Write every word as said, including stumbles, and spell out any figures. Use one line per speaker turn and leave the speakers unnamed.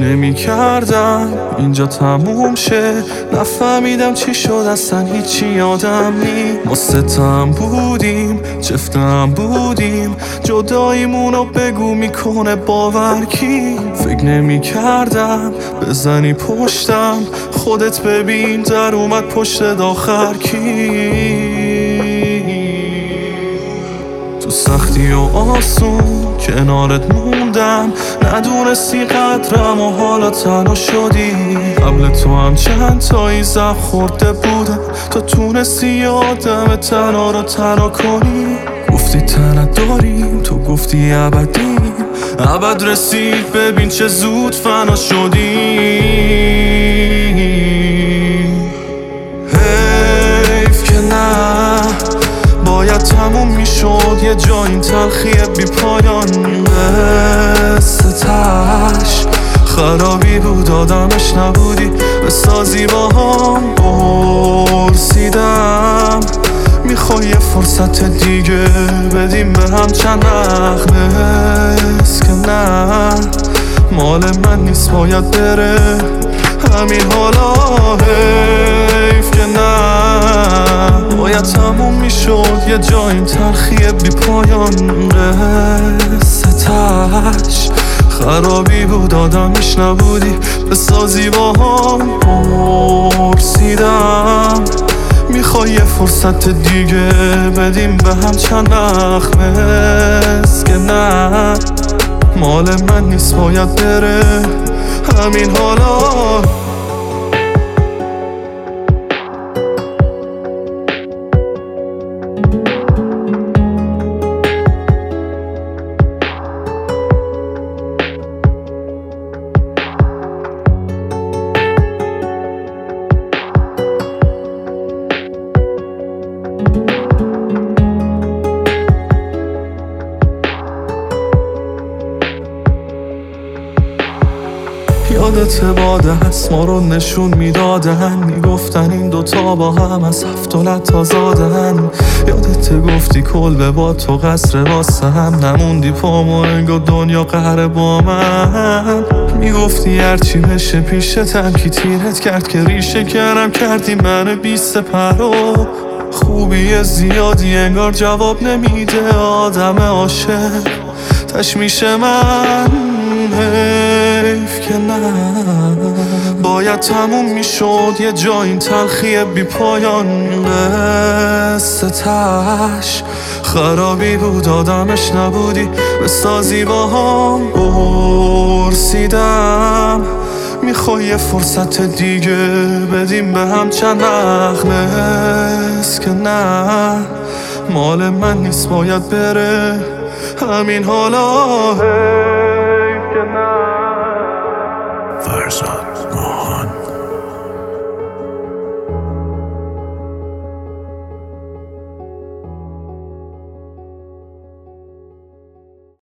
نمی کردم اینجا تموم شه، نفهمیدم چی شد اصلا هیچی یادم نی. ما ستم بودیم جفتم بودیم، جداییمونو بگو میکنه باور کی. فکر نمی کردم بزنی پشتم، خودت ببین در اومد پشت داخر کی. تو سختی و آسون کنارت موندم، ندونستی قدرم و حالا تنها شدی. قبل تو هم چند تایی زخم خورده بودم، تا تونستی یادم تنها رو تنها کنی. گفتی تنت داریم، تو گفتی ابدیم، ابد رسید ببین چه زود فنا شدی. حیف که نه باید تموم میشد یه جا این تلخی بی پایان. قصتش خرابی بود آدمش نبودی، بسازی با هم برسیدم. میخوای یه فرصت دیگه بدیم به هم چند نخنست که نه مال من نیست باید بره همین حالا. حیف که نه باید تموم میشد یه جا این تلخی بی پایان. قصتش خرابی بود آدمش نبودی، بسازی با هم پرسیدم. میخوای یه فرصت دیگه بدیم به هم چند نخمست که نه مال من نیست باید بره همین حالا. یادت با دست ما رو نشون میدادن، میگفتن این دوتا با هم از هفت ولد آزادن. یادت گفتی کلبه با تو قصر واسه هم، نموندی پامو انگار دنیا قهر با من. میگفتی هرچی بشه پیشتم کی تیرت کرد که ریشه کردم کردی من بیست پرو. خوبی زیادی انگار جواب نمیده آدم عاشق تشمیش من. حیف که نه باید تموم میشد یه جا این تلخی بی پایان. قصتش خرابی بود آدمش نبودی، بسازی با هم برسیدم. میخوای یه فرصت دیگه بدیم به هم چند نخمست که نه مال من نیست باید بره همین حالا.
فرزاد ماهان